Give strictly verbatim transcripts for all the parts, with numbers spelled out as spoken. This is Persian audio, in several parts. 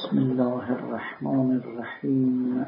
بسم الله الرحمن الرحیم.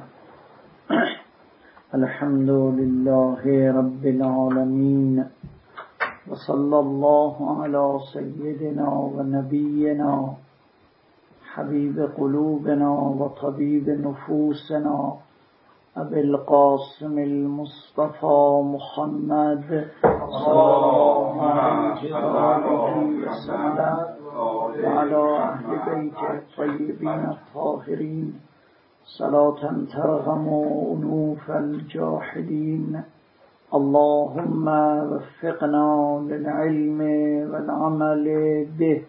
الحمد لله رب العالمین و صلی الله علی سیدنا و نبینا حبیب قلوبنا و طبیب نفوسنا ابی القاسم المصطفى محمد صلی الله علیه و آله و سلم و علی اهل بیت الطیبین الطاهرین صلاة ترغم انوف الجاحدین. اللهم وفقنا للعلم والعمل به.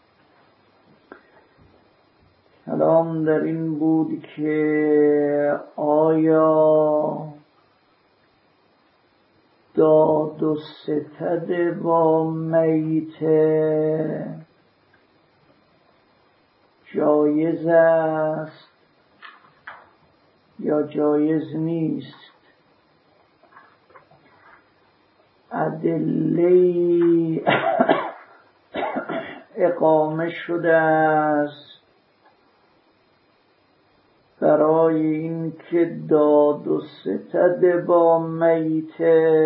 کلام در این بود که آیا داد و ستد با میت جایز است یا جایز نیست؟ ادله اقامه شده است برای این که داد و ستد با میت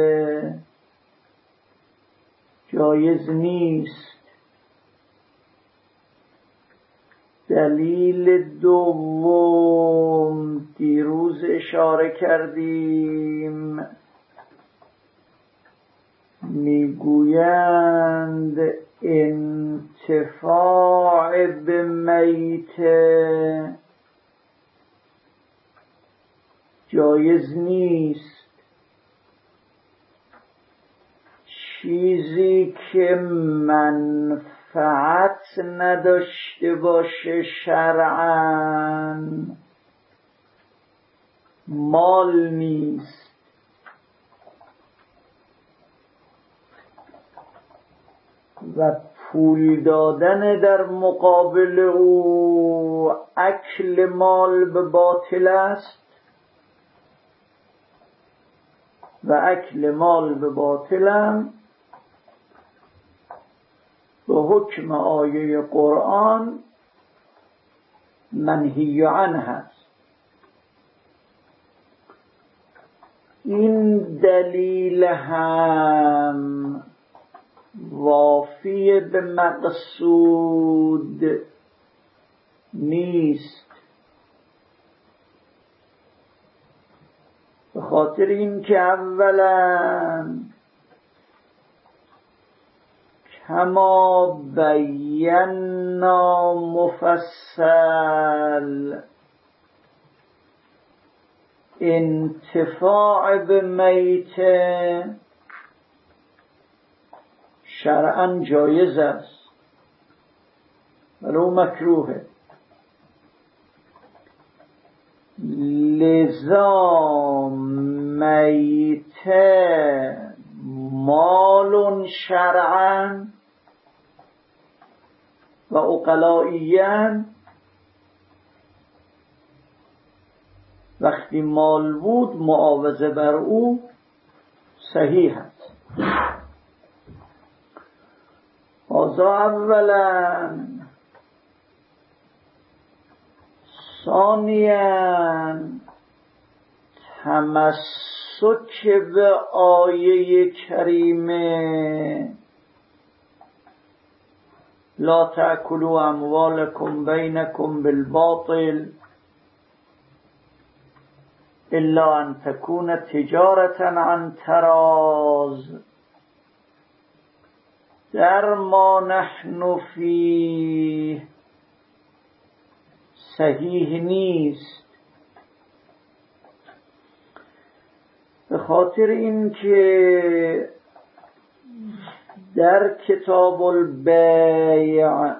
جایز نیست. دلیل دوم دیروز اشاره کردیم، میگویند انتفاع به میت جایز نیست. چیزی که منفعت نداشته باشه شرعاً مال نیست. و پول دادن در مقابل او اکل مال به باطل است و اکل مال به باطل هم به حکم آیه قرآن منهی عنه هست. این دلیل هم وافی به مقصود نیست، به خاطر این که اولا کما بینا مفصل انتفاع به میت شرعاً جایز است ولو مکروهه. لذا میت مال شرعاً و عقلائیاً وقتی مال بود معاوضه بر او صحیح است. هذا اولا. ثانیاً تمسک به آیه کریمه لا تأکلوا اموالکم بینکم بالباطل الا ان تكون تجارة عن تراض در ما نحن فیه صحیح نیست، به خاطر اینکه در کتاب البیع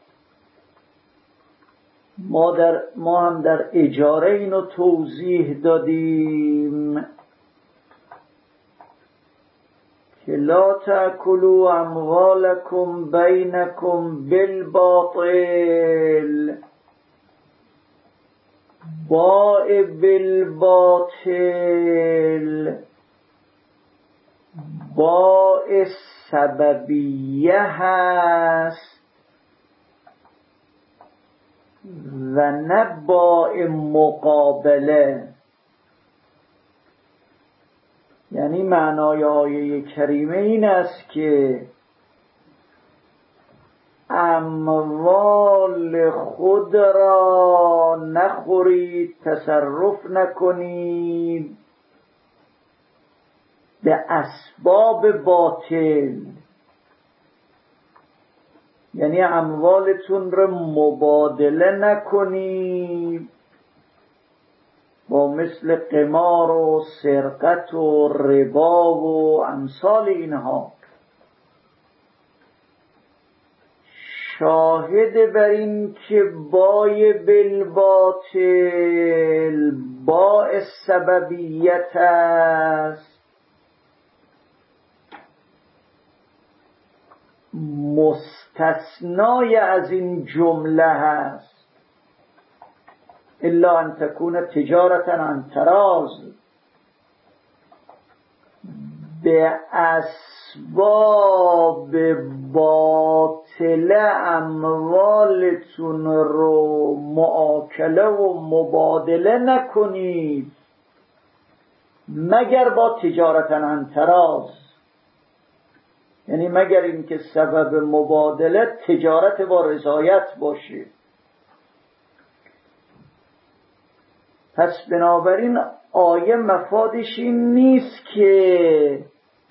ما, در ما هم در اجاره اینو توضیح دادیم که لا تأکلوا اموالکم بینکم بالباطل. باء بالباطل باء سببیه هست و و نه باء مقابله. یعنی معنای آیه کریمه این است که اموال خود را نخورید، تصرف نکنید به اسباب باطل. یعنی اموالتون رو مبادله نکنید با مثل قمار و سرقت و ربا و امثال اینها. شاهد بر این که بای بالباطل باء سببیت است، مستثنای از این جمله هست الا ان تکون تجارتا عن تراض. به اسباب باطل اموالتون رو معاکله و مبادله نکنید مگر با تجارتا عن تراض، یعنی مگر اینکه سبب مبادله تجارت با رضایت باشه. پس بنابراین آیه مفادش این نیست که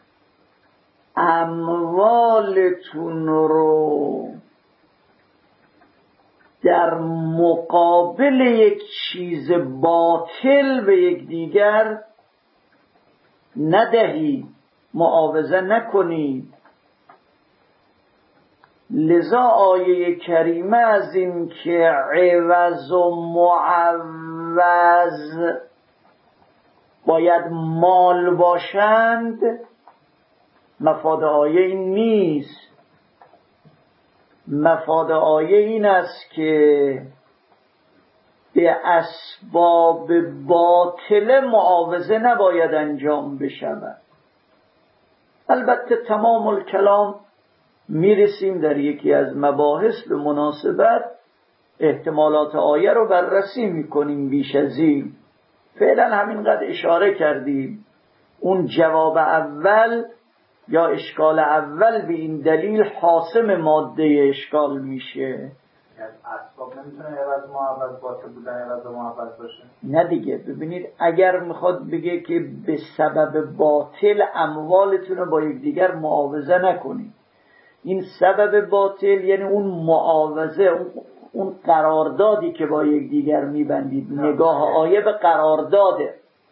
اموالتون رو در مقابل یک چیز باطل به یک دیگر ندهید، معاوضه نکنید. لذا آیه کریمه از این که عوض و معوض باید مال باشند مفاد آیه این نیست. مفاد آیه این است که به اسباب باطل معاوضه نباید انجام بشود. البته تمام الکلام میرسیم در یکی از مباحث به مناسبت احتمالات آیه رو بررسی میکنیم بیش از این. فعلا همینقدر اشاره کردیم. اون جواب اول یا اشکال اول به این دلیل حاسم ماده اشکال میشه. اسباب نمیتونه عوض معوض باشه بودن عوض معوض باشه؟ نه دیگه. ببینید اگر میخواد بگه که به سبب باطل اموالتون رو با یکدیگر معاوضه نکنید، این سبب باطل یعنی اون معاوضه، اون قراردادی که با یکدیگر میبندید. نگاه آیه به قرارداده.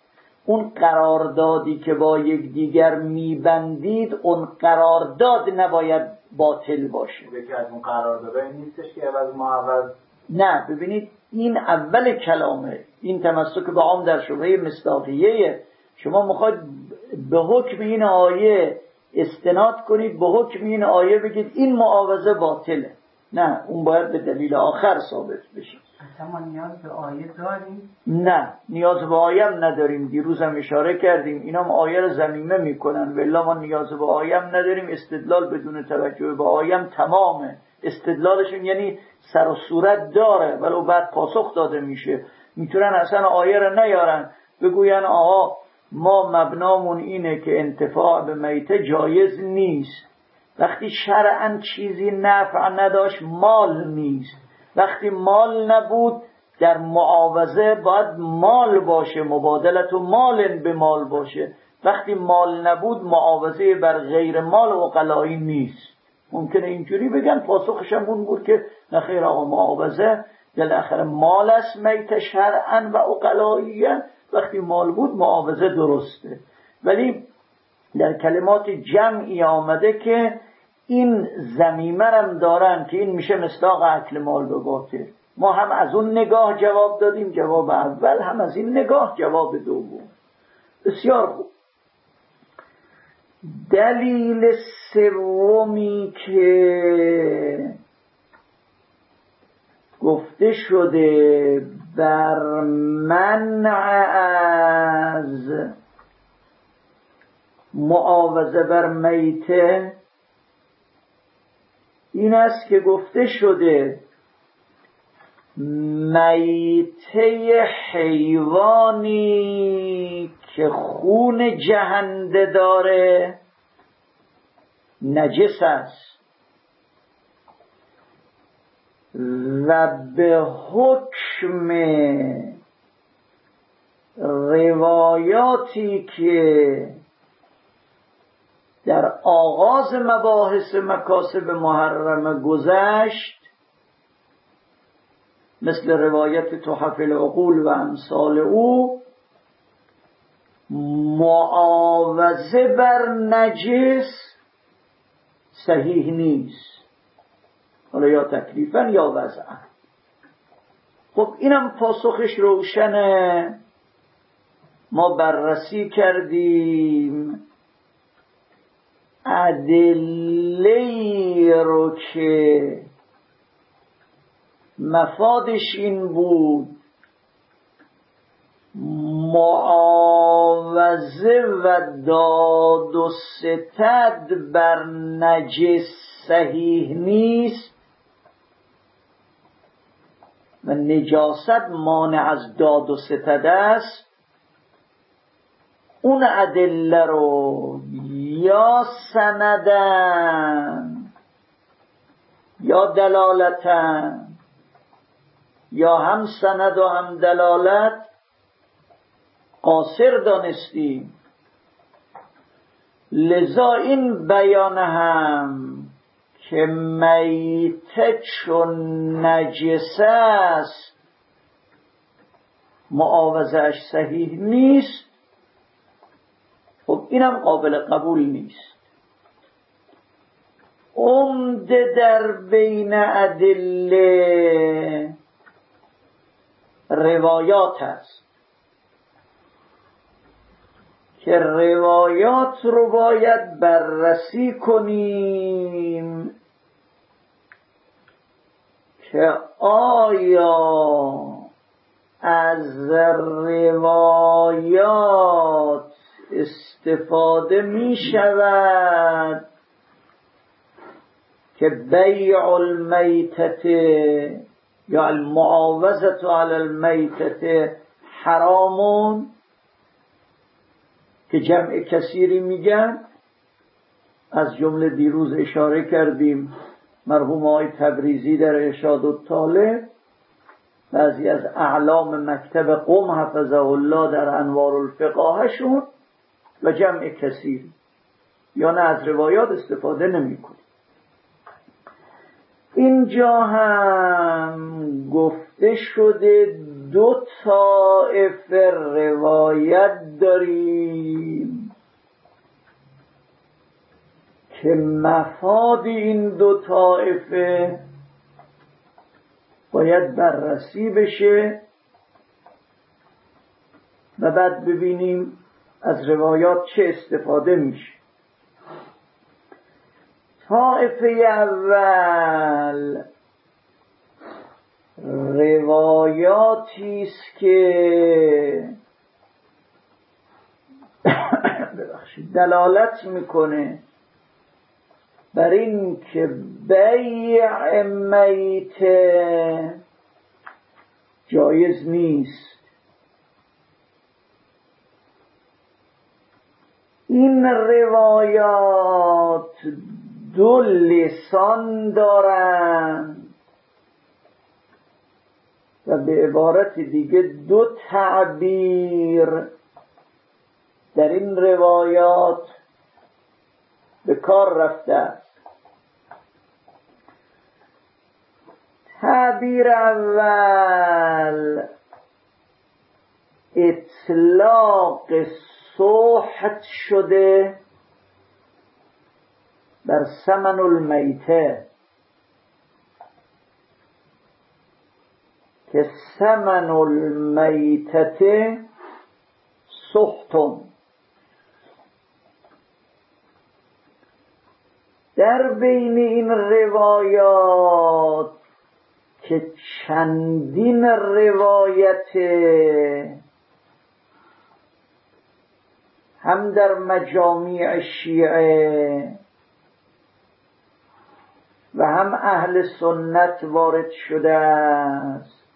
اون قراردادی که با یکدیگر میبندید اون قرارداد نباید باطل باشه. یکی از اون قراردادها نیستش که عوض معوض. نه ببینید این اول کلامه، این تمسک به عام در شبهه مصداقیه. شما میخواید به حکم این آیه استناد کنید، به حکم این آیه بگید این معاوضه باطله. نه، اون باید به دلیل آخر ثابت بشه. ما نیاز به آیه داریم؟ نه، نیاز به آیه هم نداریم. دیروز هم اشاره کردیم اینا هم آیه رو ضمیمه میکنن، ولی ما نیاز به آیه هم نداریم. استدلال بدون توجه به آیه هم تمامه. استدلالشون یعنی سر و صورت داره ولو بعد پاسخ داده میشه. میتونن اصلا آیه رو نیارن، بگوین آقا ما مبنامون اینه که انتفاع به میته جایز نیست. وقتی شرعاً چیزی نفع نداشت مال نیست. وقتی مال نبود در معاوضه باید مال باشه، مبادلت و مال به مال باشه. وقتی مال نبود معاوضه بر غیر مال عقلایی نیست. ممکنه اینجوری بگن، پاسخش هم اون بود که نخیر آقا معاوضه بالاخره مال است میت شرعاً و عقلاییاً، وقتی مال بود معاوضه درسته. ولی در کلمات جمعی آمده که این ضمیمه هم دارن که این میشه مصداق اکل مال به باطل. ما هم از اون نگاه جواب دادیم، جواب اول، هم از این نگاه جواب دوم. بسیار خوب. دلیل سومی که گفته شده بر منع از معاوضه بر میته این است که گفته شده میته حیوانی که خون جهنده داره نجس است و به حکم روایاتی که در آغاز مباحث مکاسب محرمه گذشت، مثل روایت تحف العقول و امثال او، معاوضه بر نجس صحیح نیست، حالا یا تکلیفاً یا وضعاً. خب اینم پاسخش روشنه. ما بررسی کردیم ادله رو که مفادش این بود معاوضه و داد و ستد بر نجس صحیح نیست و نجاست مانع از داد و ستد است. اون ادله رو یا سندن یا دلالتن یا هم سند و هم دلالت قاصر دانستیم. لذا این بیان هم که میته چون نجس است معاوضه‌اش صحیح نیست، خب اینم قابل قبول نیست. عمده در بین ادله روایات است که روایات رو باید بررسی کنیم که آیا از روایات استفاده می شود که بیع المیتة یا المعاوضة علی المیتة حرامون، که جمع کثیری میگن. از جمله دیروز اشاره کردیم مرحوم آقای تبریزی در ارشاد الطالب، بعضی از اعلام مکتب قم حفظه الله در انوار الفقاهشون و جمع کثیر، یا نه از روایات استفاده نمی کنیم. اینجا هم گفته شده دو طایفه روایت داریم که مفاد این دو طایفه باید بررسی بشه و بعد ببینیم از روایات چه استفاده میشه. طایفه اول روایاتی است که ببخشید دلالت میکنه بر این که بیع میته جایز نیست. این روایات دو لسان دارند و به عبارت دیگه دو تعبیر در این روایات به کار رفته است. تعبیر اول اطلاق سحت شده بر ثمن المیته که ثمن المیتة سحت. در بین این روایات که چندین روایت هم در مجامع شیعه و هم اهل سنت وارد شده است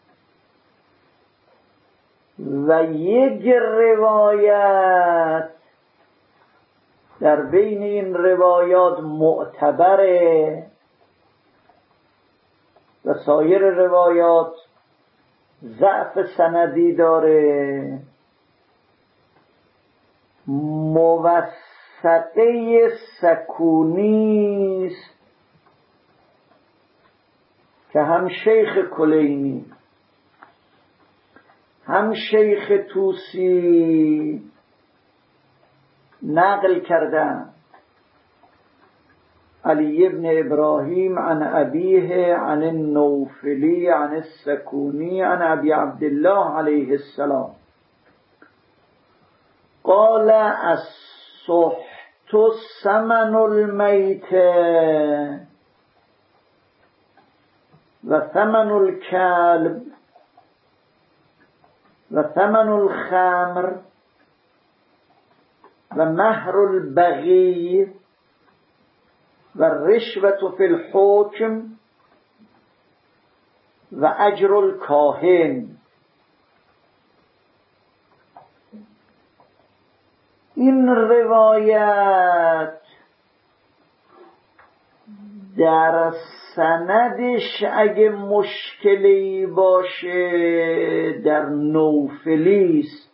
و یک روایت در بین این روایات معتبره و سایر روایات ضعف سندی داره، موثقه سکونی است که هم شیخ کلینی هم شیخ توسی نقل کردن. علی ابن ابراهیم عن ابیه عن النوفلی عن السکونی عن ابی عبدالله علیه السلام قال السحت ثمن المیت و ثمن الکلب و ثمن الخمر و مهر البغی و رشوة فی الحکم و اجر الکاهن. این روایت در سندش اگه مشکلی باشه در نوفلی است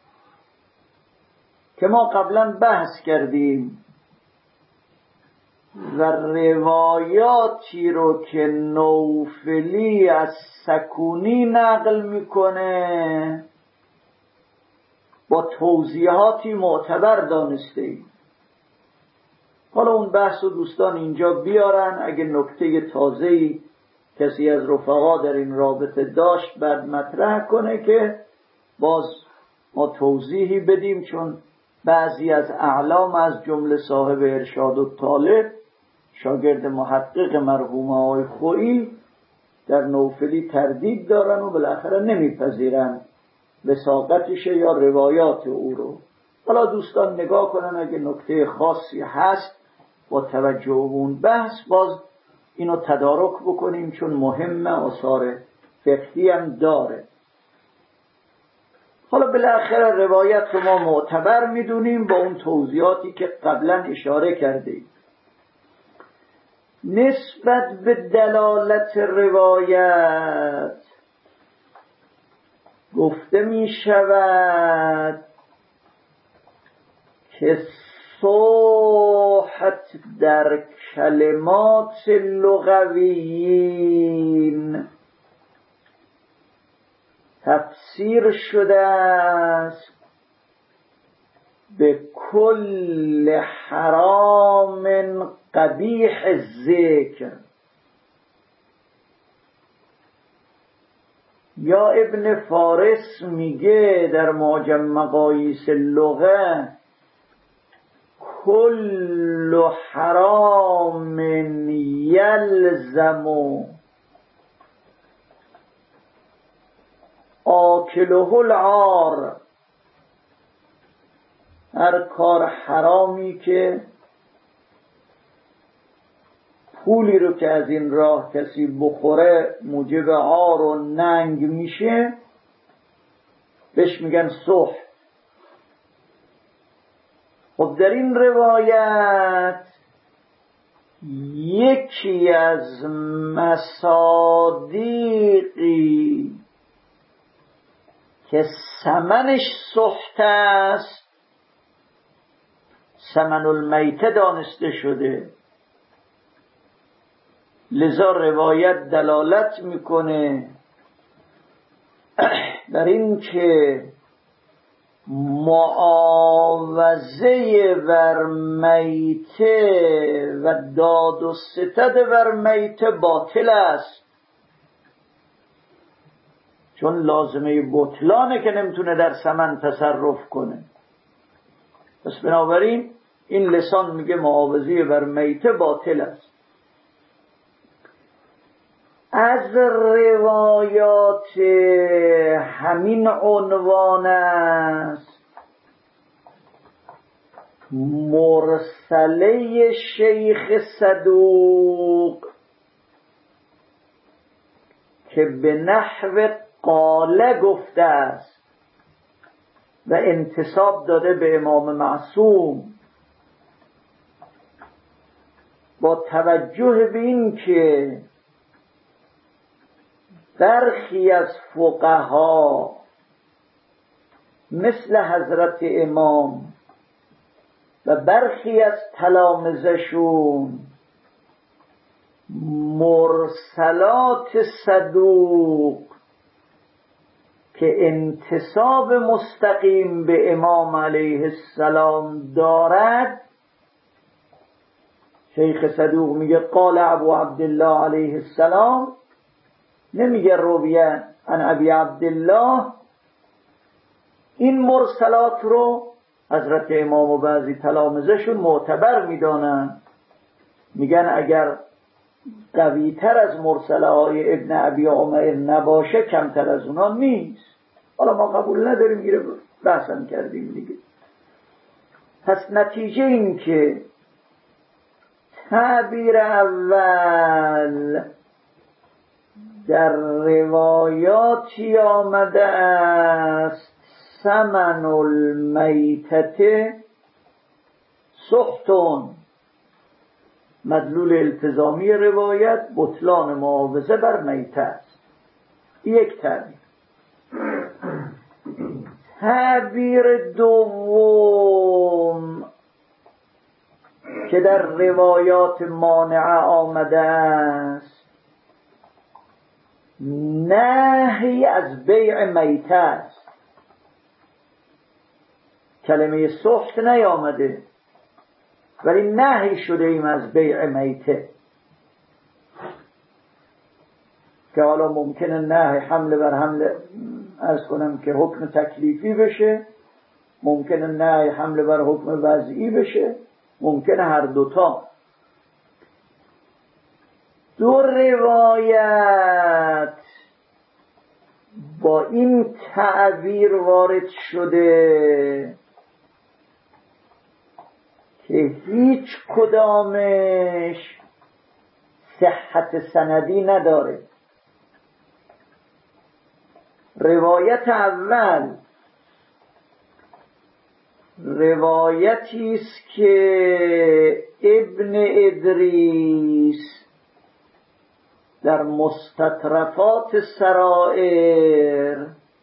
که ما قبلا بحث کردیم و روایاتی رو که نوفلی از سکونی نقل میکنه با توضیحاتی معتبر دانسته ایم. حالا اون بحث و دوستان اینجا بیارن، اگه نکته تازه‌ای کسی از رفقا در این رابطه داشت بعد مطرح کنه که باز ما توضیحی بدیم، چون بعضی از اعلام از جمله صاحب ارشاد الطالب شاگرد محقق مرحوم آقای خویی در نوفلی تردید دارن و بالاخره نمیپذیرن وثاقتش یا روایات او رو. حالا دوستان نگاه کنن اگه نکته خاصی هست با توجه به اون بحث باز اینو تدارک بکنیم، چون مهمه، آثار فقهی هم داره. حالا بالاخره روایت رو ما معتبر میدونیم با اون توضیحاتی که قبلا اشاره کردیم. نسبت به دلالت روایت گفته می شود که صحت در کلمات لغویین تفسیر شده است به کل حرام قبیح ذکر. یا ابن فارس میگه در معجم مقاییس اللغه کل حرام یلزم آکله العار. هر کار حرامی که پولی رو که از این راه کسی بخوره موجب عار و ننگ میشه بهش میگن سحت. خب در این روایت یکی از مصادیقی که ثمنش سحت است ثمن المیته دانسته شده، لذا روایت دلالت میکنه در این که معاوضه بر میته و داد و ستد بر میته باطل است، چون لازمه بطلانه که نمیتونه در ثمن تصرف کنه. پس بنابراین این لسان میگه معاوضه بر میته باطل است. از روایات همین عنوان است مرسله شیخ صدوق که به نحو قاله گفته است. و انتساب داده به امام معصوم، با توجه به این که برخی از فقها مثل حضرت امام و برخی از تلامذه‌شون مرسلات صدوق که انتساب مستقیم به امام علیه السلام دارد، شیخ صدوق میگه قال ابو عبدالله علیه السلام، نمیگه رویه عن ابی عبدالله. این مرسلات رو حضرت امام و بعضی تلامذه‌شون معتبر میدانن، میگن اگر قویتر از مرسله های ابن ابی عمر نباشه کمتر از اونا نیست. حالا ما قبول نداریم، میره بحثم کردیم دیگه. پس نتیجه این که تعبیر اول در روایاتی آمده است ثمن المیتة سحتون، مدلول التزامی روایت بطلان معاوضه بر میته است. یک تعبیر. تعبیر دوم که در روایات مانعه آمده است نهی از بیع میته است. کلمه سحت نیامده ولی نهی شده ایم از بیع میته، که حالا ممکنه نهی حمله بر حمله عرض کنم که حکم تکلیفی بشه، ممکنه نهی حمله بر حکم وضعی بشه، ممکنه هر دوتا. دو روایت با این تعبیر وارد شده که هیچ کدامش صحت سندی نداره. روایت اول روایتی است که ابن ادریس در مستطرفات سرائر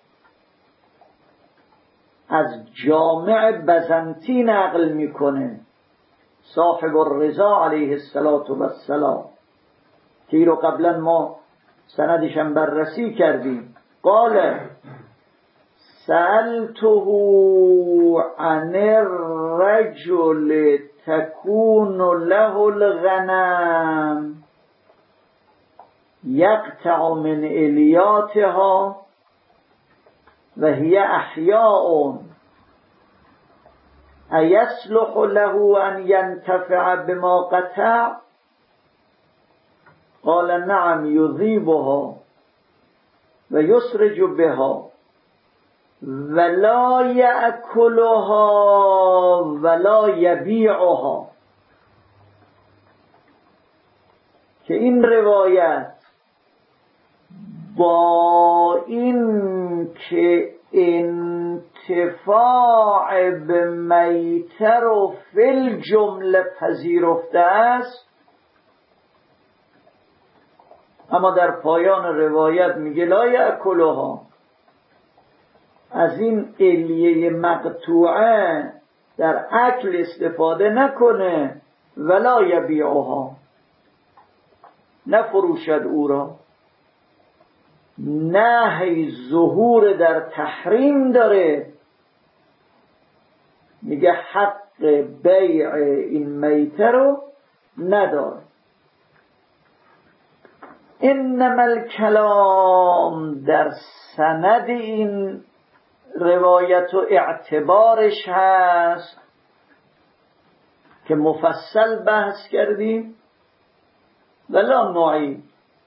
از جامع بزنطی نقل میکنه، صاحب الرضا علیه السلام، که این رو قبلا ما سندشم بررسی کردیم. قال سألته عن الرجل تكون له الغنم يقطع من إلياتها وهي أحياء أيصلح له أن ينتفع بما قطع؟ قال نعم يذيبها ويسرج بها ولا يأكلها ولا يبيعها. که این روایت با این که انتفاع به میته رو فی الجمله پذیرفته است، اما در پایان روایت میگه لا یأکلها، از این الیه مقطوعه در اکل استفاده نکنه، ولا یبیعها، نفروشد او را. نهی ظهور در تحریم داره، میگه حق بیع این میته رو نداره. انما الکلام در سند این روایت و اعتبارش هست که مفصل بحث کردیم، ولا نوعی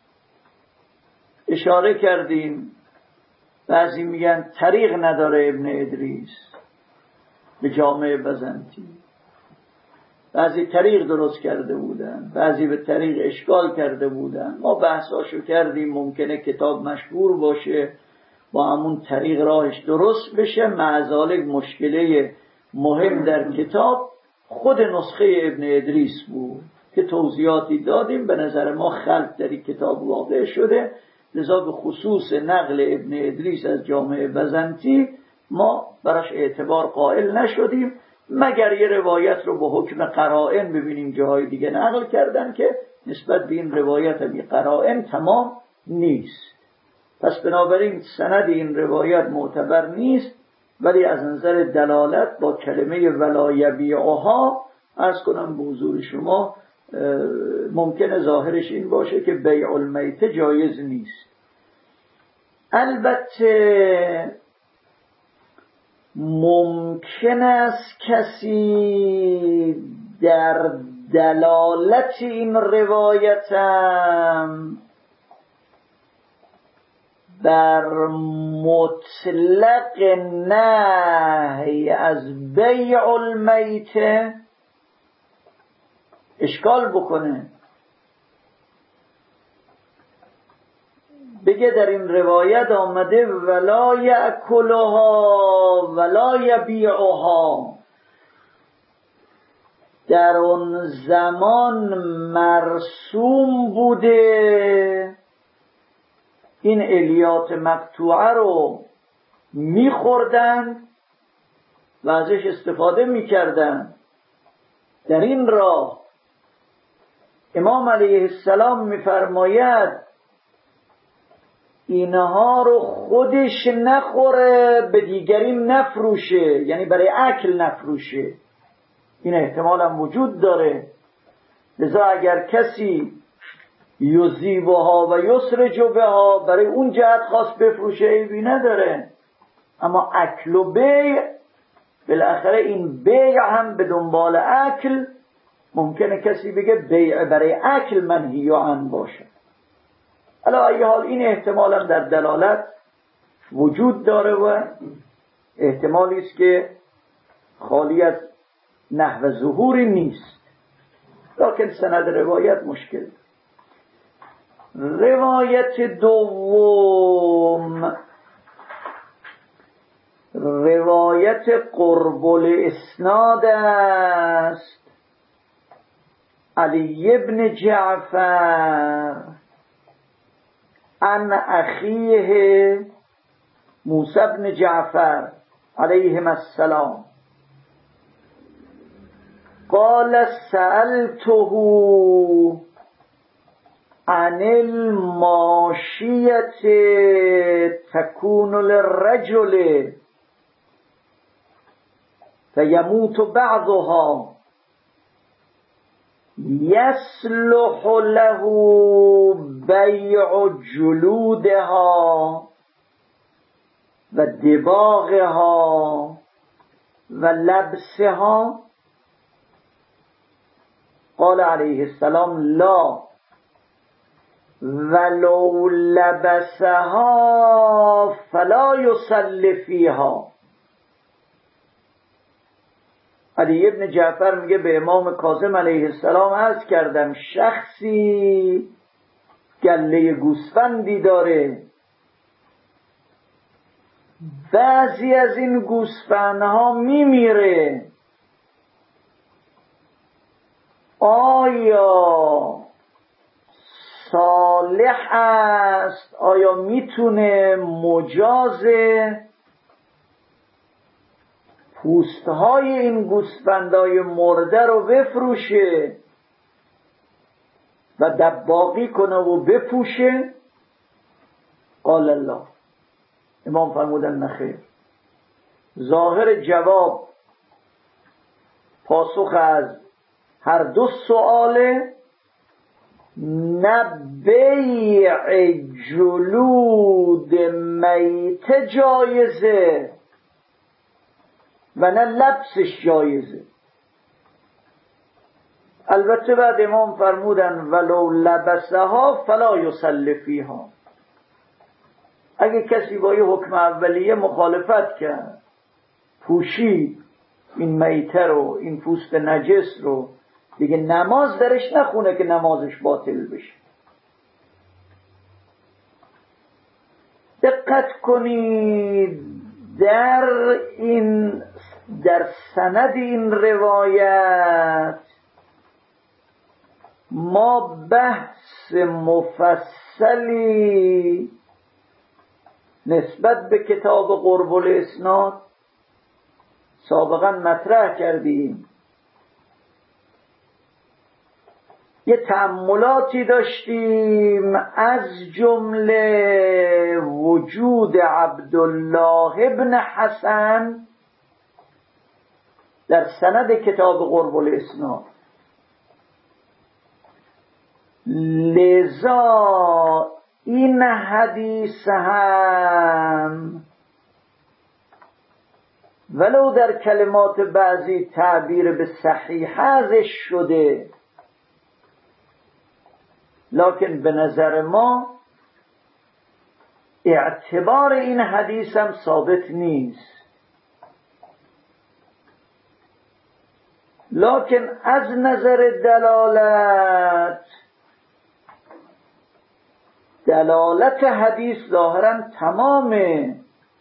اشاره کردیم. بعضی میگن طریق نداره ابن ادریس به جامع بزنطی، بعضی طریق درست کرده بودن، بعضی به طریق اشکال کرده بودن. ما بحثاشو کردیم، ممکنه کتاب مشهور باشه، با همون طریق راهش درست بشه. معذالک مشکله مهم در کتاب خود نسخه ابن ادریس بود که توضیحاتی دادیم. به نظر ما خلط در این کتاب واقع شده، لذا به خصوص نقل ابن ادریس از جامع بزنطی ما براش اعتبار قائل نشدیم، مگر یه روایت رو به حکم قرائن ببینیم جاهای دیگه نقل کردن که نسبت به این روایت هم قرائن تمام نیست. پس بنابراین سند این روایت معتبر نیست، ولی از نظر دلالت با کلمه ولا یبیعها عرض کنم به حضور شما ممکنه ظاهرش این باشه که بیع المیت جایز نیست. البته ممکن است کسی در دلالت این روایتم بر مطلق نهی از بیع المیت اشکال بکنه، بگه در این روایت آمده ولا یأکلها ولا یبیعها، در اون زمان مرسوم بوده این الیات مقطوعه رو میخوردن و ازش استفاده میکردن. در این راه امام علیه السلام میفرماید اینها رو خودش نخوره به دیگری نفروشه، یعنی برای اکل نفروشه. این احتمال هم وجود داره. لذا اگر کسی یذیبها و یسرج بها برای اون جهت خواست بفروشه عیبی نداره، اما اکل و بیع بالاخره این بیع هم به دنبال اکل، ممکنه کسی بگه بیع برای اکل منهی عنه باشه. علی ای حال این احتمال هم در دلالت وجود داره و احتمالی است که خالی از نحو ظهوری نیست، لکن سند روایت مشکل. روایت دوم روایت قرب الاسناد است. علی ابن جعفر عن اخیه موسی بن جعفر علیهم السلام قال سألته عن الماشیة تكون للرجل فيموت بعضها يصلح له بيع جلودها و دباغها و لبسها. قال علیه السلام لا ولو لبسها فلا يصلي فيها. علی ابن جعفر میگه به امام کاظم علیه السلام عرض کردم شخصی گله گوسفندی داره، بعضی از این گوسفندها میمیره، آیا صالح است، آیا میتونه مجاز پوستهای این گوسفندهای مرده رو بفروشه و دباغی کنه و بپوشه؟ قال الله. امام فرمودن نخیر. ظاهر جواب پاسخ از هر دو سؤاله نه بیع جلود میت جایزه و نه لبسش جایزه. البته بعد امام فرمودن ولو لبسها فلا یصلی فیها. اگه کسی با یه حکم اولیه مخالفت کرد، پوشید این میته رو، این پوست نجس رو، دیگه نماز درش نخونه که نمازش باطل بشه. دقت دقت کنید در این در سند این روایت ما بحث مفصلی نسبت به کتاب قرب الاسناد سابقا مطرح کردیم. یه تأملاتی داشتیم از جمله وجود عبدالله ابن حسن در سند کتاب قرب الاسناد. لذا این حدیث هم ولو در کلمات بعضی تعبیر به صحیح ازش شده، لکن به نظر ما اعتبار این حدیث هم ثابت نیست. لکن از نظر دلالت دلالت حدیث ظاهرا تمامه.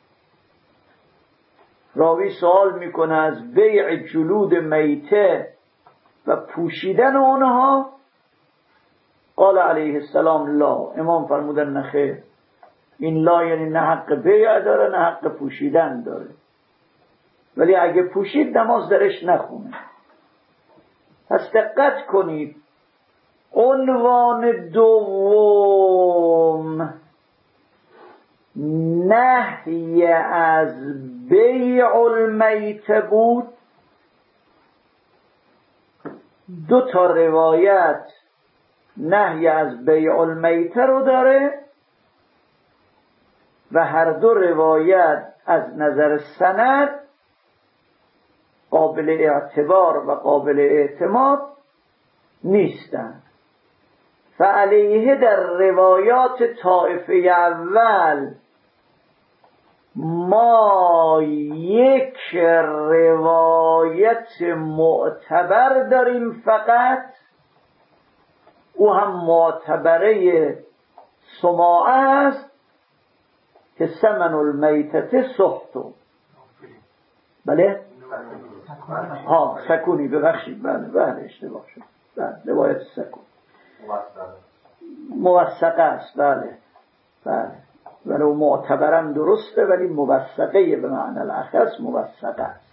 راوی سوال میکنه از بیع جلود میته و پوشیدن اونها، قال علیه السلام لا. امام فرمودن نخیر، این لا یعنی نه حق بیع داره نه حق پوشیدن داره، ولی اگه پوشید نماز درش نخونه. پس دقت کنید، عنوان دوم نهی از بیع المیت بود. دو تا روایت نهی از بیع المیت رو داره و هر دو روایت از نظر سند قابل اعتبار و قابل اعتماد نیستند. فعلیه در روایات طائفه اول ما یک روایت معتبر داریم فقط، او هم معتبره سماعه است که ثمن المیتت سحتو. بله؟ ها سکونی، ببخشید، بله بله اشتباه شد، بله روایت سکون موثقه است، بله بله، ولو معتبرم درسته ولی موثقه به معنی الاخص موثقه است.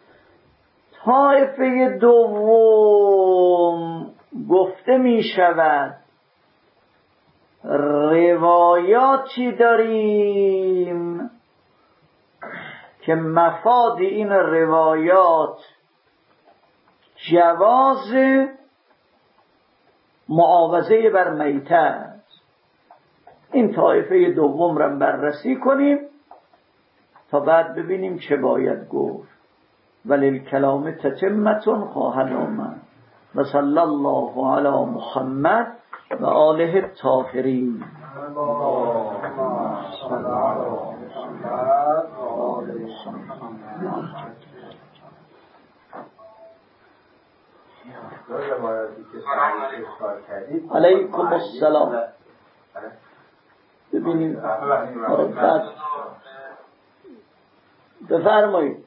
طایفه دوم گفته می شود روایاتی داریم که مفاد این روایات جواز معاوضه بر میته است. این طایفه دوم را بررسی کنیم تا بعد ببینیم چه باید گفت. ولی الکلام تتمتون خواهد آمد. و صلی الله علی محمد و آله الطاهرین. علیکم السلام. ببینیم بفرمایید.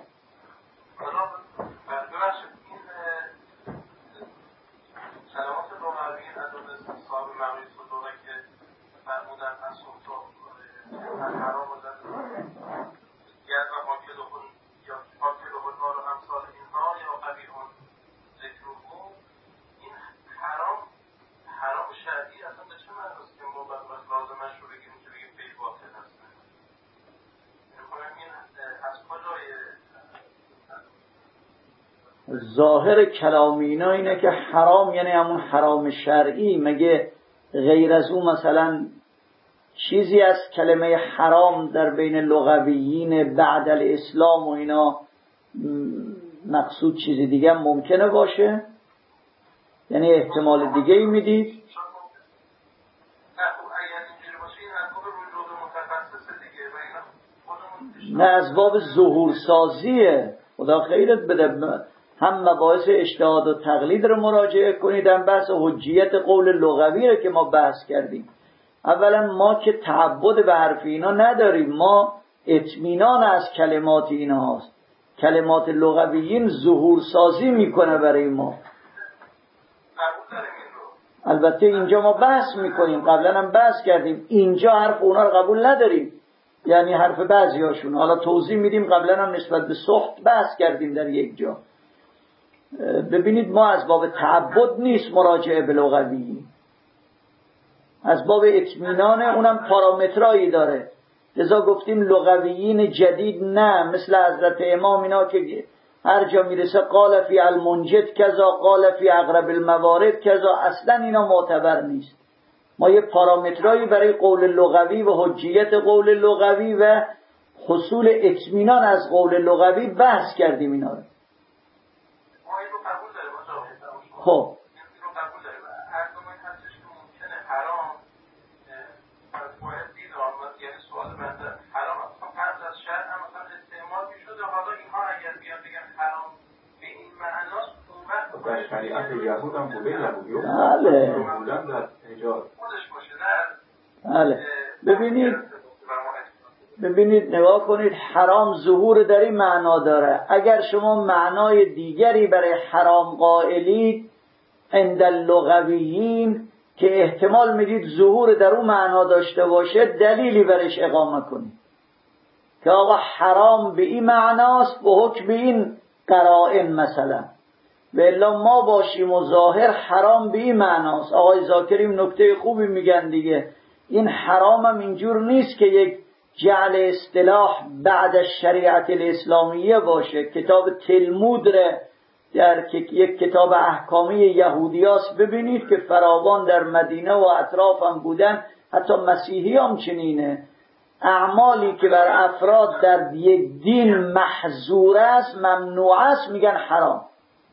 کلمات رومرویین از اون صاحب مقوی صدوقه که فرمودن از سلطا حرام و زد گرد و حاکلهون یا حاکلهون ها رو همسال اینها یا قبیهون ذکرهو، این حرام حرام شرعی اصلا به چه معناست که ما لازمش رو بگیم که بگیم بی باطل هستن؟ این از کجای ظاهر کلام اینا اینه که حرام یعنی همون حرام شرعی. مگه غیر از اون مثلا چیزی از کلمه حرام در بین لغویین بعد الاسلام و اینا مقصود چیزی دیگه ممکنه باشه؟ یعنی احتمال دیگه ای میدید؟ نه، از باب ظهور سازیه. خدا خیرت بده. هم مباحث اجتهاد و تقلید رو مراجعه کنید، هم بحث حجیت قول لغوی رو که ما بحث کردیم. اولا ما که تعبد به حرف اینا نداریم، ما اطمینان از کلمات اینا هست. کلمات لغویین ظهور سازی میکنه برای ما. البته اینجا ما بحث میکنیم، قبلا هم بحث کردیم، اینجا حرف اونا رو قبول نداریم، یعنی حرف بعضی هاشون. حالا توضیح میدیم، قبلا هم نسبت به سخت بحث کردیم در یک جا. ببینید ما از باب تعبد نیست مراجعه به لغوی، از باب اطمینان، اونم پارامترایی داره. لذا گفتیم لغویین جدید نه، مثل حضرت امام اینا که هر جا میرسه قال فی المنجد کذا، قال فی اقرب الموارد کذا، اصلا اینا معتبر نیست. ما یه پارامترایی برای قول لغوی و حجیت قول لغوی و حصول اطمینان از قول لغوی بحث کردیم اینا رو. خب در شریعت یهود هم بوده یهودی بله بودن در حجاز. بله ببینید ببینید نگاه کنید، حرام ظهور در این معنا داره. اگر شما معنای دیگری برای حرام قائلید عند اللغویین که احتمال میدید ظهور در اون معنا داشته باشه، دلیلی برش اقامه کنید که آقا حرام به این معناست و حکم به این قرائن مثلا، و الا ما باشیم و ظاهر حرام به این معناست. آقای ذاکریم نکته خوبی میگن دیگه، این حرام هم اینجور نیست که یک جعل اصطلاح بعد از شریعت الاسلامیه باشه. کتاب تلمود ره در یک کتاب احکامی یهودیاست ببینید که فراوان در مدینه و اطراف هم بودن، حتی مسیحی هم چنینه. اعمالی که بر افراد در یک دین محظور است، ممنوع است، میگن حرام.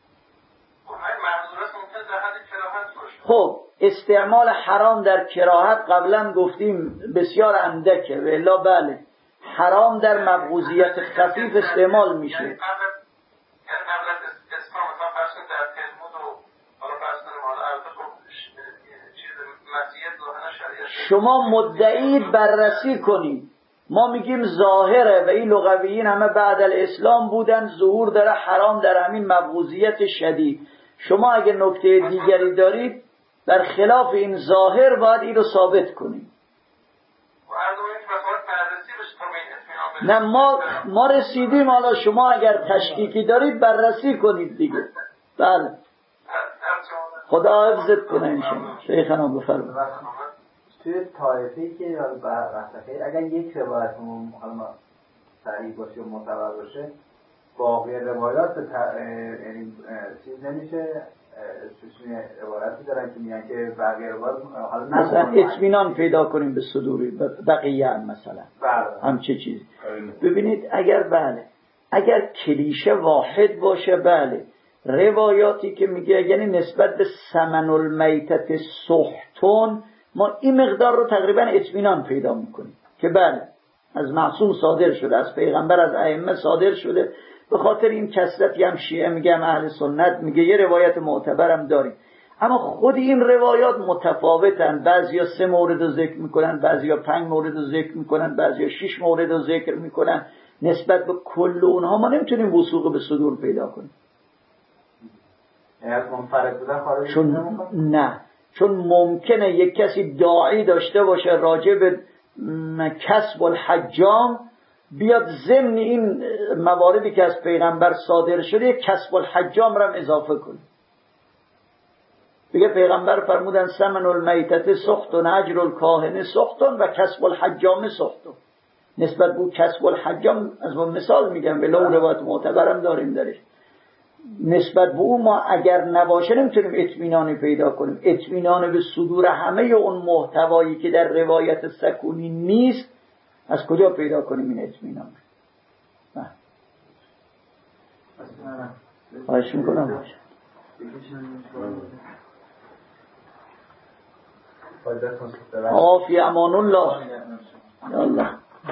خب استعمال حرام در کراهت قبلا گفتیم بسیار اندکه، و الا بله حرام در مبغوضیت خفیف استعمال میشه. شما مدعید بررسی کنید، ما میگیم ظاهره و این لغویین همه بعد الاسلام بودن، ظهور داره حرام در همین مبغوضیت شدید. شما اگه نکته دیگری دارید در خلاف این ظاهر باید این رو ثابت کنید. نه ما ما رسیدیم، حالا شما اگر تشکیکی دارید بررسی کنید دیگه. بله خدا حفظت کنه انشاءالله. شیخنا بفرمایید. توی طایفه‌ای که وقتی اگر یک روایتمون حالا صحیح باشه و معتبر باشه، باقی روایات یعنی چیز نمیشه، چشمی عبارتی دارن که میگن که بقیه روایات حالا مثلا اطمینان پیدا کنیم به صدوری بقیه مثلا هم چه چیزی. ببینید اگر بله اگر کلیشه واحد باشه، بله روایاتی که میگه یعنی نسبت به سمن المیتت سحتون، ما این مقدار رو تقریبا اطمینان پیدا میکنیم که بله از معصوم صادر شده، از پیغمبر، از ائمه صادر شده. به خاطر این کثرتی هم شیعه میگم اهل سنت میگه یه روایت معتبرم داریم، اما خود این روایات متفاوتن. بعضیا سه مورد رو ذکر میکنن، بعضیا پنج مورد رو ذکر میکنن، بعضیا شش مورد رو ذکر میکنن. نسبت به کل اونها ما نمیتونیم وثوق به صدور پیدا کنیم. از منفرد بودن خارج چون نه چون ممکنه یک کسی داعی داشته باشه راجع به کسب الحجام، بیاد ضمن این مواردی که از پیغمبر صادر شده یک کسب الحجام را هم اضافه کنه. بگه پیغمبر فرمودن سمن المیتت سختن، اجر الکاهن سختن و کسب الحجام سختن. نسبت به کسب الحجام از من مثال میگم، به لو روایت معتبرم داریم درش. نسبت به اون ما اگر نباشه نمیتونیم اطمینانی پیدا کنیم. اطمینان به صدور همه اون محتوایی که در روایت سکونی نیست از کجا پیدا کنیم این اطمینان؟ نه خواهش میکنم باشه. آقا فی امان الله. یالله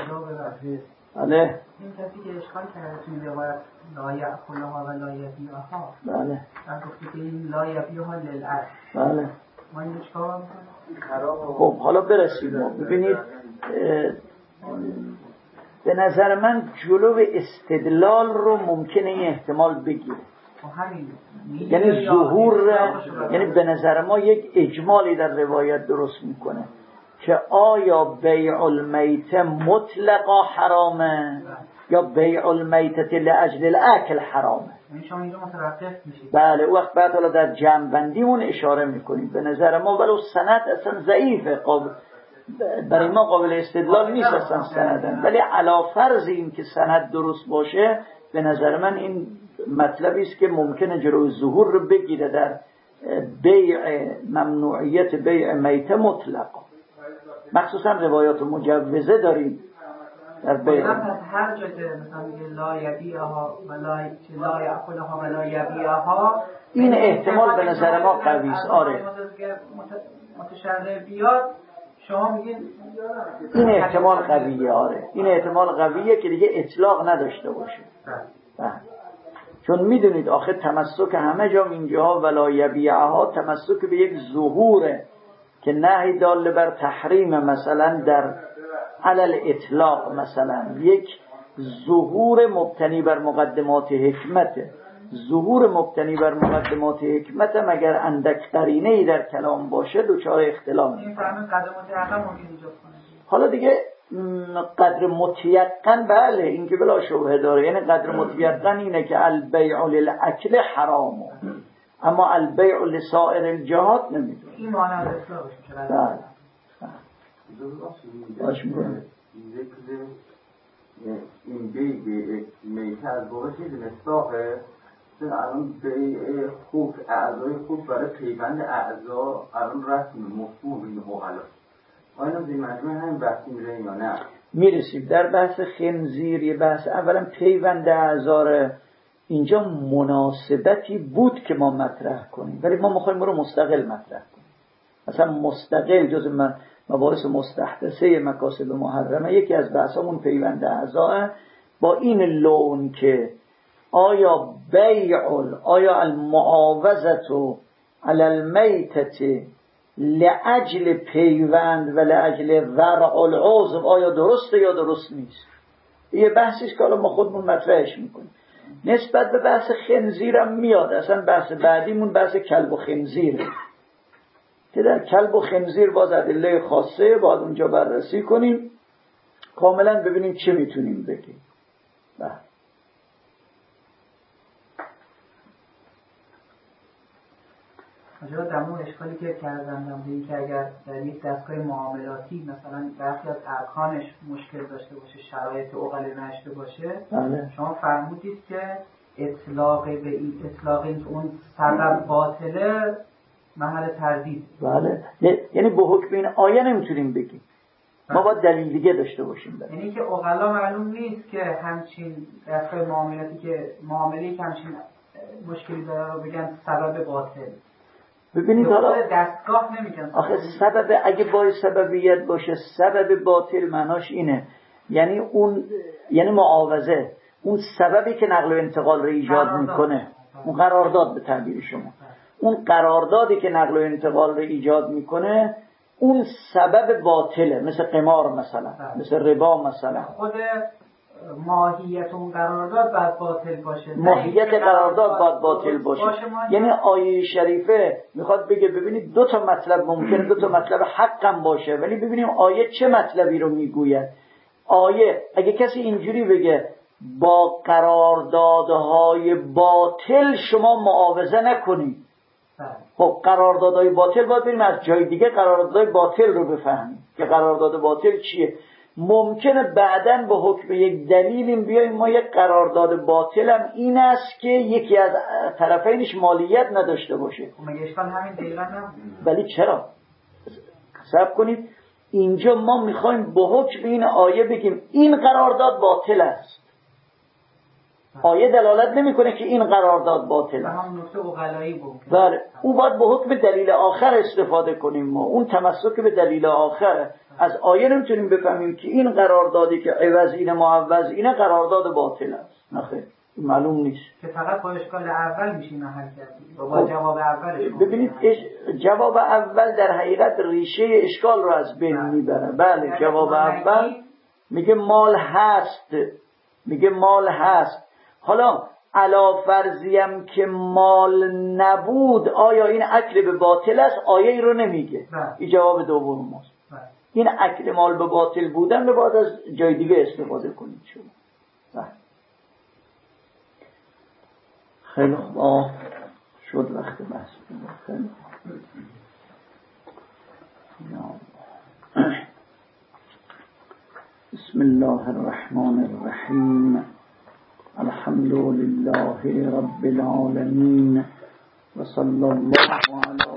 بله. این کسی که اشکال کرده توی روایت لا یأکلها و لا یبیعها، بله من گفتی که این لا یبیعها للعرض، بله ما این اشکال میکنم خب حالا برسیم. ببینید به نظر من جلو استدلال رو ممکنه این احتمال بگیره، یعنی ظهور، یعنی به نظر ما یک اجمالی در روایت درست میکنه که آیا بیع المیت مطلقا حرامه یا بیع المیتت لاجل الاکل حرامه. شما اینجا متوقف میشید. بله اون وقت بعد حالا در جمع بندیمون اشاره میکنیم. به نظر ما ولو سند اصلا ضعیفه، قابل برای ما قابل استدلال نیست اصلا سندن، ولی علا فرض این که سند درست باشه به نظر من این مطلبی است که ممکنه جلوی ظهور رو بگیره در بیع ممنوعیت بیع میت مطلقا. مخصوصا روایات مجوزه داریم در بیع. هر جا که مثلا میگه لا یبیعها ولا لا یاکلها ولا یبیعها، این احتمال به نظر ما قوی است. آره متشرع بیاد شما میگین این احتمال قویه. آره این احتمال قویه که دیگه اطلاق نداشته باشه. بله چون میدونید آخه تمسک همه جا اینجا ولا یبیعها تمسک به یک ظهوره که نهی دال بر تحریم، مثلا در علل اطلاق مثلا یک ظهور مبتنی بر مقدمات حکمته. ظهور مبتنی بر مقدمات حکمت مگر اندک قرینه‌ای در کلام باشه دوچار اختلاف. این فرمان قدر متیقن ممکن ایجاد کنه. حالا دیگه قدر متیقن بله این که بلا شبهه داره، یعنی قدر متیقن اینه که البیع للاکل حرامه اما البیع لسائر الجهات نمیدونه. این معنی از اطلاقش میشه. بله باش میکنه این بیع میته از واقع چیزی مصداقه چون الان بیع خوک اعضای خوک برای پیوند اعضا الان رسم مفهوم این مقاله آیا این مجموعه همین بحثی میره یا نه؟ میرسیم در بحث خنزیر. یه بحث اولا پیوند اعضا اینجا مناسبتی بود که ما مطرح کنیم ولی ما میخوایم رو مستقل مطرح کنیم. مثلا مستقل جز من مباحث مستحدثه مکاسب محرمه یکی از بحثامون پیوند اعضا با این لون که آیا بیع آیا المعاوضه علی المیتة لاجل پیوند و لاجل ورع العضو آیا درسته یا درست نیست. یه بحثیست که ما خودمون مطرحش میکنیم. نسبت به بحث خنزیرم میاد، اصلا بحث بعدیمون بحث کلب و خنزیره که در کلب و خنزیر باز ادله خاصه باید اونجا بررسی کنیم کاملا ببینیم چه میتونیم بگیم. بله اجازه در مورد اشکالی که کردم این که اگر در یک دستگاه معاملاتی مثلا برخی از ارکانش مشکل داشته باشه، شرایط عقلی نشته باشه، بله. شما فرمودید که اطلاق به این اطلاق این اون سبب باطله محل تردید. بله یعنی به حکم این آیه نمیتونیم بگیم، ما باید دلیل دیگه داشته باشیم. بله. یعنی که عقلا معلوم نیست که همچین دستگاه معاملاتی که معاملی که همچین مشکلی داره رو بگن سبب باطل. ببینید حالا دستگاه نمیگن آخه سبب اگه با سببیت باشه سبب باطل معناش اینه یعنی اون یعنی معاوضه اون سببی که نقل و انتقال رو ایجاد میکنه، اون قرارداد به تعبیر شما، اون قراردادی که نقل و انتقال رو ایجاد میکنه اون سبب باطله، مثل قمار مثلا، مثل ربا مثلا. خود ماهیت اون قرارداد باید باطل باشه، ماهیت قرارداد باید باطل باشه, باشه یعنی آیه شریفه میخواد بگه ببینید دو تا مطلب ممکنه دو تا مطلب حقم باشه ولی ببینیم آیه چه مطلبی رو میگوید. آیه اگه کسی اینجوری بگه با قراردادهای باطل شما معاوضه نکنید، خب قراردادهای باطل باید بریم از جای دیگه قراردادهای باطل رو بفهمیم که قرارداد باطل چیه. ممکنه بعداً به حکم یک دلیل بیاییم ما یک قرارداد باطل هم این است که یکی از طرفینش مالیت نداشته باشه. مگه اشکال همین دقیقاً نه؟ ولی چرا؟ صبر کنید اینجا ما میخوایم به حکم این آیه بگیم این قرارداد باطل است. آیه دلالت نمیکنه که این قرارداد باطل است. همون نکته عقلایی بود. بله اون باید به حکم دلیل آخر استفاده کنیم. ما اون تمسک به دلیل آخره. از آیه نمیتونیم بفهمیم که این قراردادی که عوض اینه معوض اینه قرارداد باطل است. نخیر معلوم نیست که فقط با اشکال اول میشه محل کردیم با جواب اولش. ببینید جواب اول در حقیقت ریشه اشکال رو از بین میبره. بله جواب اول میگه مال هست، میگه مال هست. حالا علا فرضیم که مال نبود آیا این اکل به باطل است؟ آیه ای رو نمیگه. این جواب دوم ماست. این اکل مال به باطل بودن رو باید از جای دیگه استفاده کنید شما. بله خیلی خوب. آه شد وقت بحث. خیلی بسم الله الرحمن الرحیم. الحمد لله رب العالمین و صلی الله علی